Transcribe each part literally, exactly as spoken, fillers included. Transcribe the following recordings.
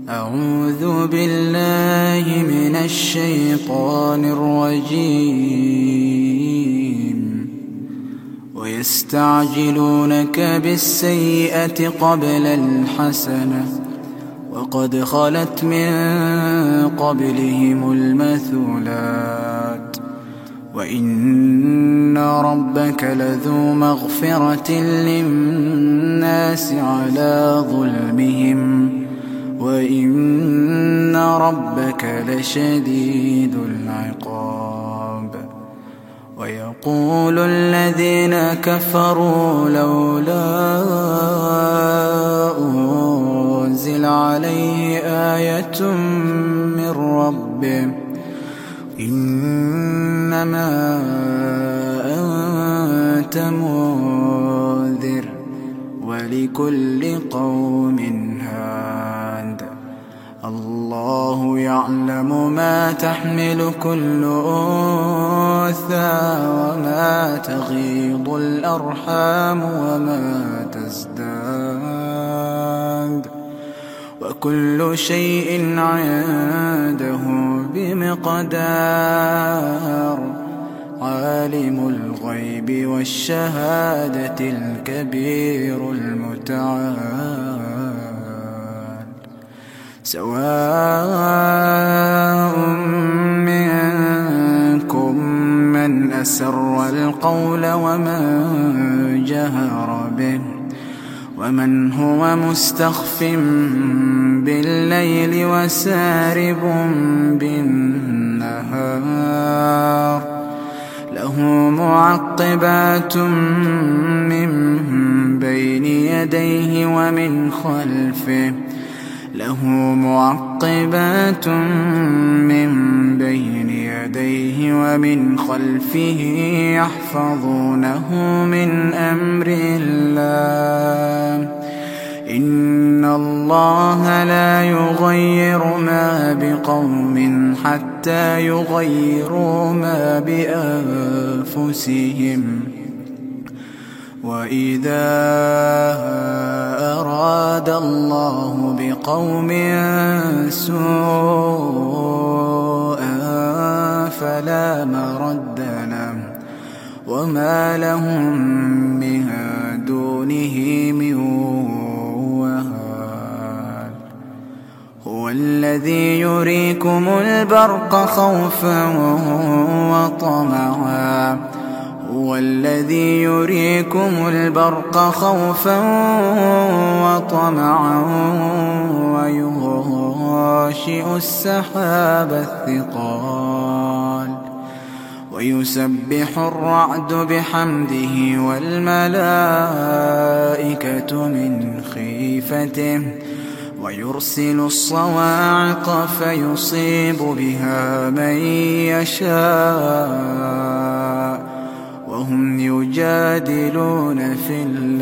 أعوذ بالله من الشيطان الرجيم. ويستعجلونك بالسيئة قبل الحسنة وقد خلت من قبلهم المثلات وإن ربك لذو مغفرة للناس على ظلمهم وإن ربك لشديد العقاب. ويقول الذين كفروا لولا أنزل عليه آية من ربه إنما أنت منذر ولكل قوم هاد. الله يعلم ما تحمل كل أنثى وما تغيض الأرحام وما تزداد وكل شيء عنده بمقدار. عالم الغيب والشهادة الكبير المتعال. سواء منكم من أسر القول ومن جهر به ومن هو مستخف بالليل وسارب بالنهار. له معقبات من بين يديه ومن خلفه له معقبات من بين يديه ومن خلفه يحفظونه من أمر الله. إن الله لا يغير ما بقوم حتى يغيروا ما بأنفسهم. وإذا أراد الله بقوم سوءا فلا مرد له وما لهم من دونه من وهاب. هو الذي يريكم البرق خوفا وطمعا هو الذي يريكم البرق خوفا وطمعا ويغشئ السحاب الثقال ويسبح الرعد بحمده والملائكة من خيفته ويرسل الصواعق فيصيب بها من يشاء وهم يجادلون في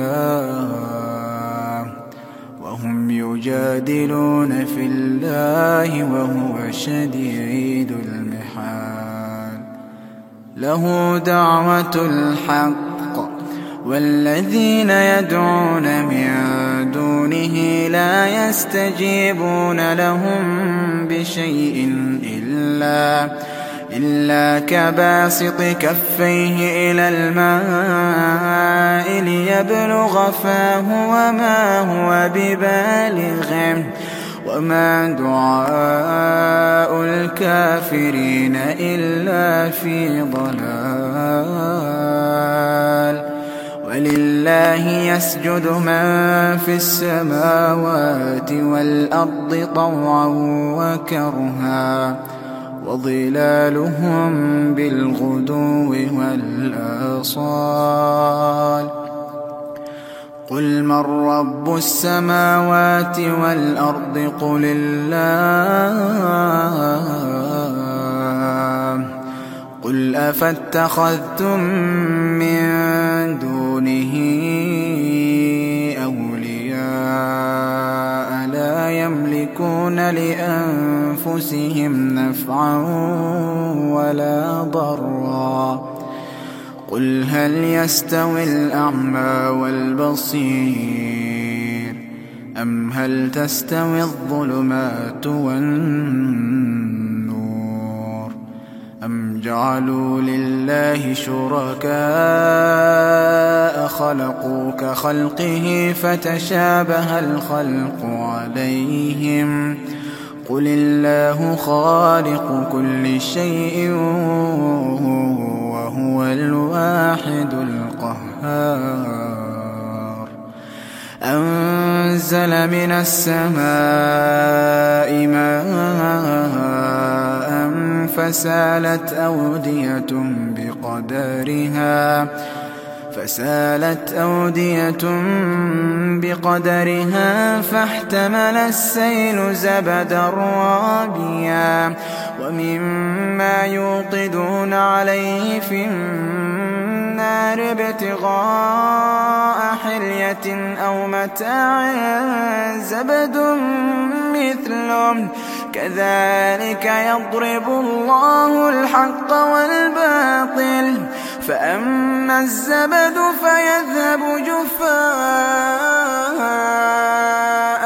الله وهم يجادلون في الله وهو شديد المحال. له دعوة الحق والذين يدعون من دونه لا يستجيبون لهم بشيء إلا إلا كباسط كفيه إلى الماء ليبلغ فاه وما هو ببالغه وما دعاء الكافرين إلا في ضلال. ولله يسجد من في السماوات والأرض طوعا وكرها وظلالهم بالغدو والآصال. قل من رب السماوات والأرض قل الله. قل أفاتخذتم من دونه أولياء لا يملكون لأنفسهم نفعا ولا ضرا. قل هل يستوي الأعمى والبصير أم هل تستوي الظلمات والنور أم جعلوا لله شركاء خلقوا كخلقه فتشابه الخلق عليهم قل الله خالق كل شيء وهو الواحد القهار أنزل من السماء ماء فسالت أودية بقدرها فسالت أودية بقدرها فاحتمل السيل زبدا رابيا ومما يوقدون عليه في النار ابتغاء حلية أو متاع زبد مثله كذلك يضرب الله الحق والباطل فأما الزبد فيذهب جفاء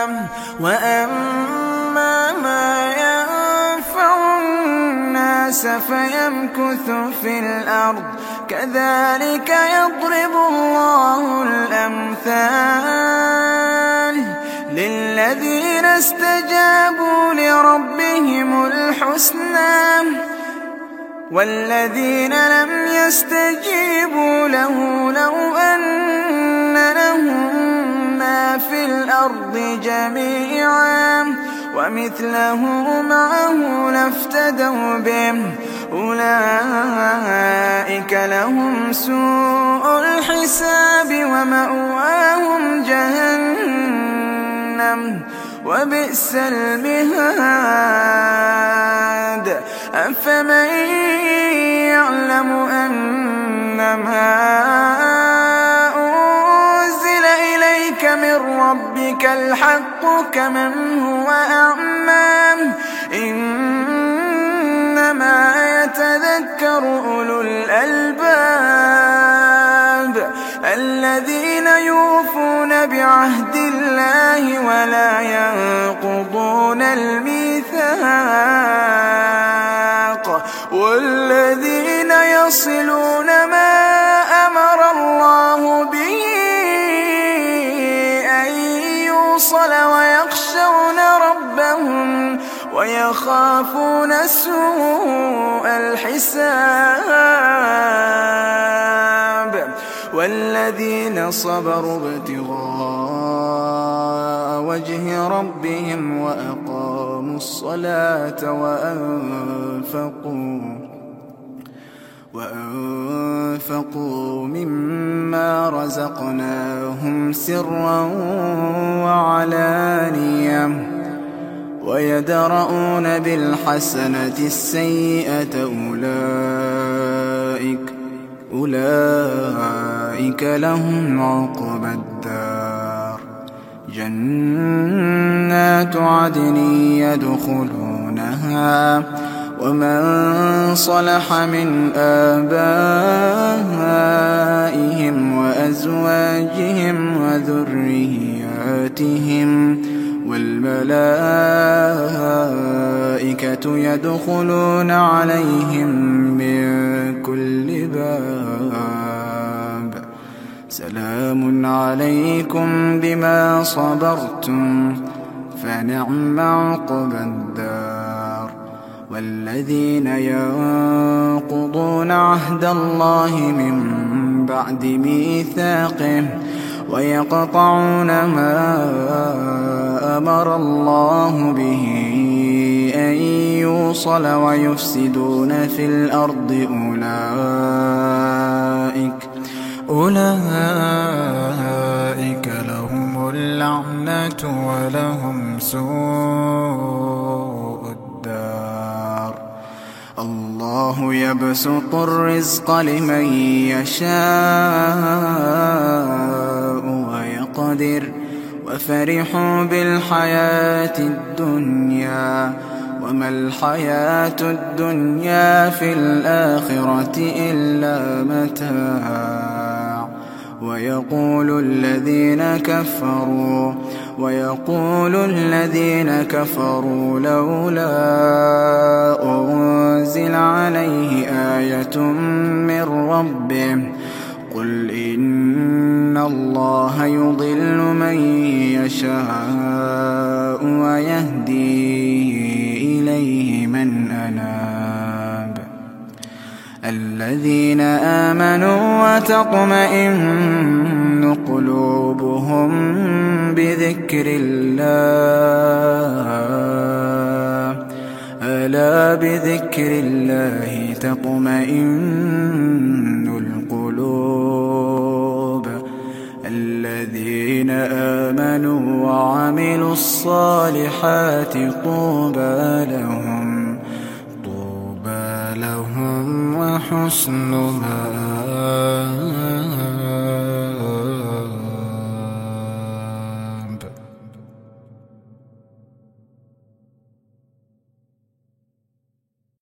وأما ما ينفع الناس فيمكث في الأرض كذلك يضرب الله الأمثال للذين استجابوا لربهم الحسنى والذين لم يستجيبوا له لو أن لهم ما في الأرض جميعا ومثله معه لافتدوا به أولئك لهم سوء الحساب ومأواهم جهنم وبئس المهاد أفمن يعلم أنما أنزل إليك من ربك الحق كمن هو أعمى إنما يتذكر أولو الألباب الذين يوفون بعهد الله ولا ينقضون الميثاق والذين يصلون ما أمر الله به أن يوصل ويخشون ربهم ويخافون سوء الحساب والذين صبروا ابتغاء وجه ربهم وأقاموا الصلاة وأنفقوا وأنفقوا مما رزقناهم سرا وعلانية ويدرؤون بالحسنة السيئة أولئك أولئك لهم عقبى الدار جنات عدن يدخلونها ومن صلح من آبائهم وأزواجهم وذرياتهم والملائكة يدخلون عليهم من كل باب سلام عليكم بما صبرتم فنعم عقبى الدار والذين ينقضون عهد الله من بعد ميثاقه ويقطعون ما أمر الله به أن يوصل ويفسدون في الأرض أولئك أولئك لهم اللعنة ولهم سوء الدار الله يبسط الرزق لمن يشاء ويقدر وفرحوا بالحياة الدنيا وما الحياة الدنيا في الآخرة إلا متاع ويقول الذين كفروا ويقول الذين كفروا لولا أنزل عليه آية من ربه قل إن الله يضل من يشاء ويهدي إليه من أناب الذين آمنوا وتطمئن قلوبهم بذكر الله ألا بذكر الله تطمئن القلوب الذين آمنوا وعملوا الصالحات طوبى لهم طوبى لهم وحسن مآب.